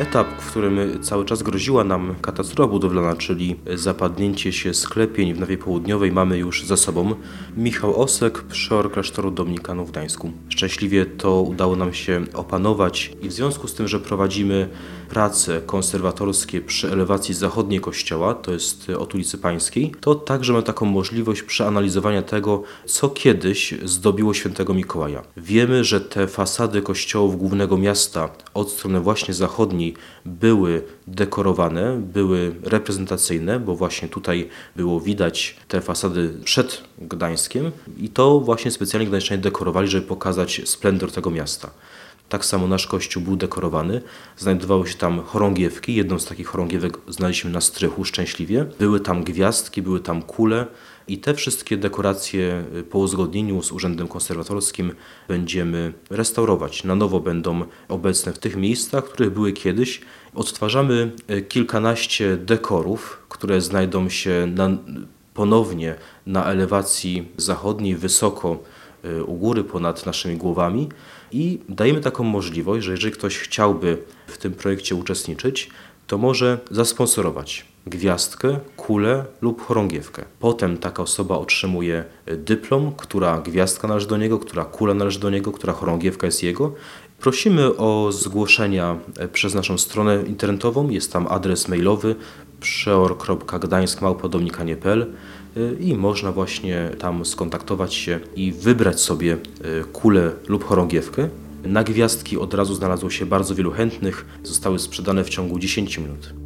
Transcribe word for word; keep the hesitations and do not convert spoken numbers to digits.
Etap, w którym cały czas groziła nam katastrofa budowlana, czyli zapadnięcie się sklepień w Nawie Południowej, mamy już za sobą. Michał Osek, przeor klasztoru dominikanów w Gdańsku. Szczęśliwie to udało nam się opanować i w związku z tym, że prowadzimy prace konserwatorskie przy elewacji zachodniej kościoła, to jest od ulicy Pańskiej, to także mamy taką możliwość przeanalizowania tego, co kiedyś zdobiło świętego Mikołaja. Wiemy, że te fasady kościołów głównego miasta od strony właśnie zachodniej były dekorowane, były reprezentacyjne, bo właśnie tutaj było widać te fasady przed Gdańskiem i to właśnie specjalnie Gdańszczanie dekorowali, żeby pokazać splendor tego miasta. Tak samo nasz kościół był dekorowany, znajdowały się tam chorągiewki, jedną z takich chorągiewek znaleźliśmy na strychu szczęśliwie. Były tam gwiazdki, były tam kule i te wszystkie dekoracje po uzgodnieniu z Urzędem Konserwatorskim będziemy restaurować. Na nowo będą obecne w tych miejscach, w których były kiedyś. Odtwarzamy kilkanaście dekorów, które znajdą się na, ponownie na elewacji zachodniej, wysoko u góry ponad naszymi głowami i dajemy taką możliwość, że jeżeli ktoś chciałby w tym projekcie uczestniczyć, to może zasponsorować gwiazdkę, kulę lub chorągiewkę. Potem taka osoba otrzymuje dyplom, która gwiazdka należy do niego, która kula należy do niego, która chorągiewka jest jego. Prosimy o zgłoszenia przez naszą stronę internetową, jest tam adres mailowy przeor kropka gdańsk małpa dominikanie kropka p l i można właśnie tam skontaktować się i wybrać sobie kulę lub chorągiewkę. Na gwiazdki od razu znalazło się bardzo wielu chętnych, zostały sprzedane w ciągu dziesięciu minut.